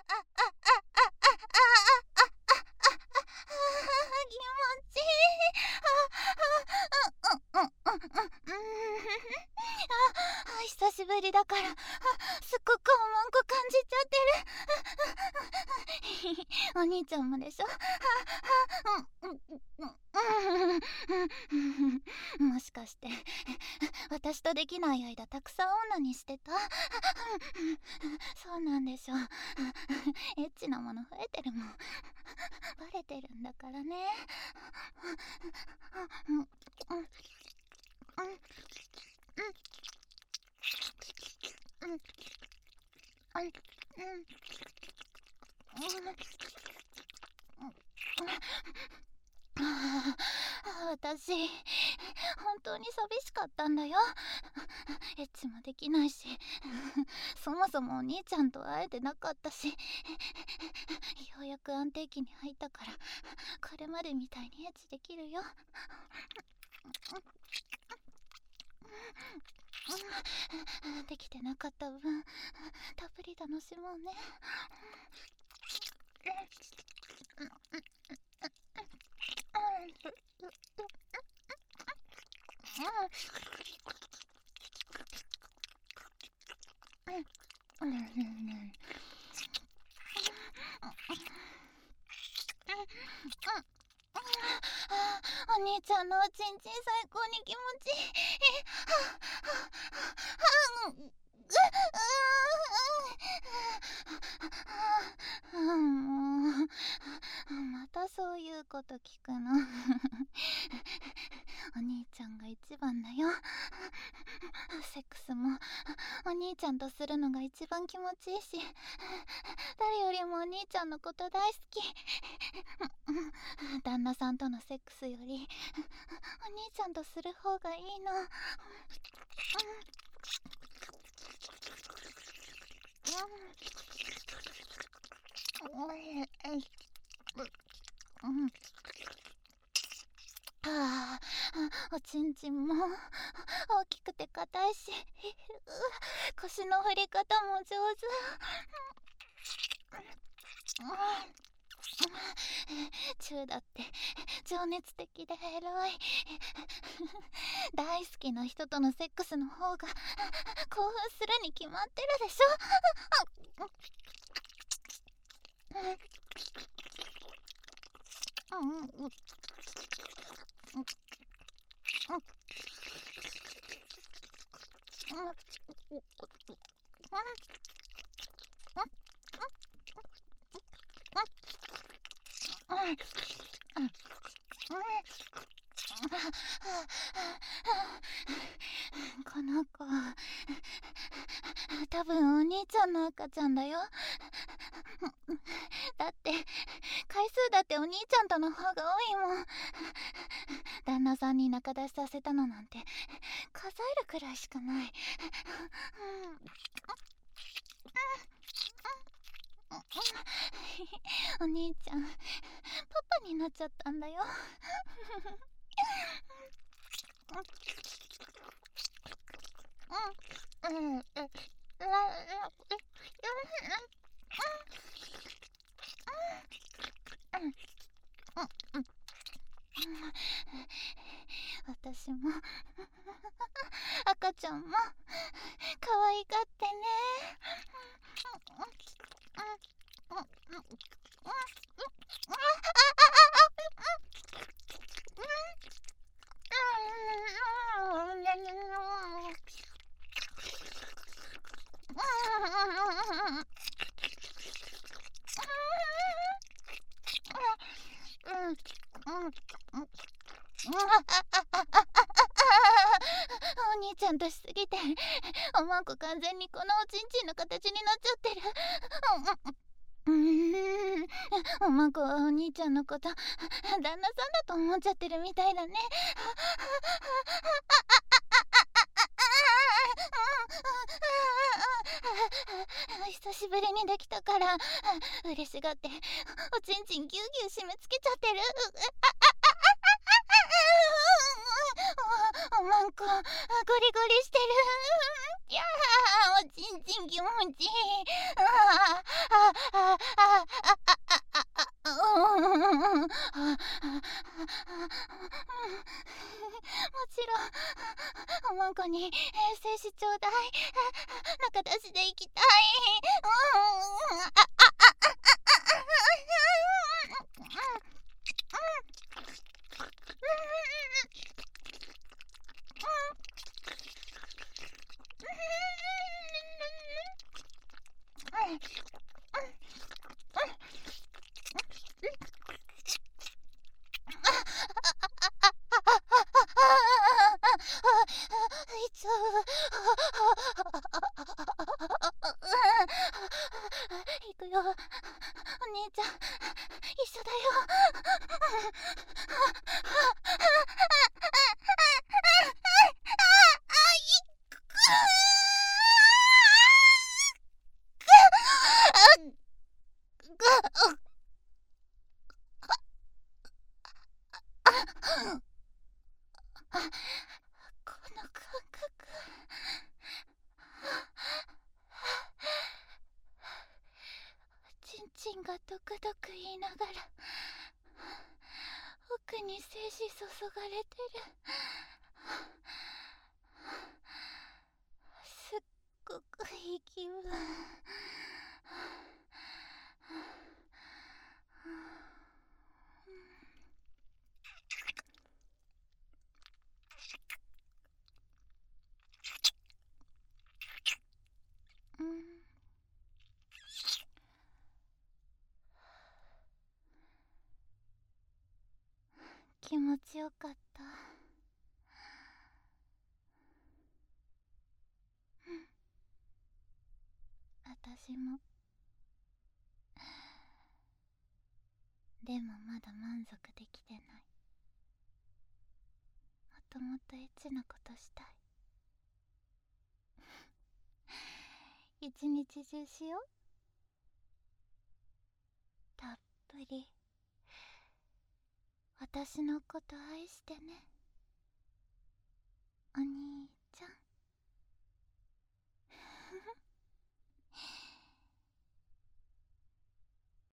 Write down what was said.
久しぶりだからすっごくおまんこ感じちゃってる。お兄ちゃんもでしょ。もしかして私とできない間たくさん女にしてた？そうなんでしょ。エッチなもの増えてるもん。バレてるんだからね。私本当に寂しかったんだよ。エッチもできないし、そもそもお兄ちゃんと会えてなかったし、ようやく安定期に入ったからこれまでみたいにエッチできるよ。できてなかった分たっぷり楽しもうね。お兄ちゃんのおちんちん最高に気持ちいい。またそういうこと聞くの。お兄ちゃんが一番だよ。セックスもお兄ちゃんとするのが一番気持ちいいし、誰よりもお兄ちゃんのこと大好き。旦那さんとのセックスよりお兄ちゃんとする方がいいの。おちんちんも大きくて硬いし、腰の振り方も上手。チューだって情熱的でエロい。大好きな人とのセックスの方が興奮するに決まってるでしょ。この子多分お兄ちゃんの赤ちゃんだよ。だって回数だってお兄ちゃんとの方が多いもん。旦那さんに仲出しさせたのなんて数えるくらいしかない。お兄ちゃんパパになっちゃったんだよ。私も赤ちゃんも可愛がってね。お兄ちゃんとしすぎておまんこ完全にこのおちんちんの形になっちゃってる。おまんこはお兄ちゃんのこと旦那さんだと思っちゃってるみたいだね。久しぶりにできたから嬉しがっておちんちんギュウギュウ締め付けちゃってる。おまんこゴリゴリしてる。いやーおちんちん気持ちいい。 卵に精子ちょうだい。中出しで行きたい。いつ行くよ、お姉ちゃん、一緒だよ。この感覚、ちんちんがドクドク言いながら奥に精子注がれてる。すっごくいい気分。気持ちよかった。私も。でもまだ満足できてない。もっともっとエッチなことしたい。一日中しよう。たっぷり私のこと愛してね。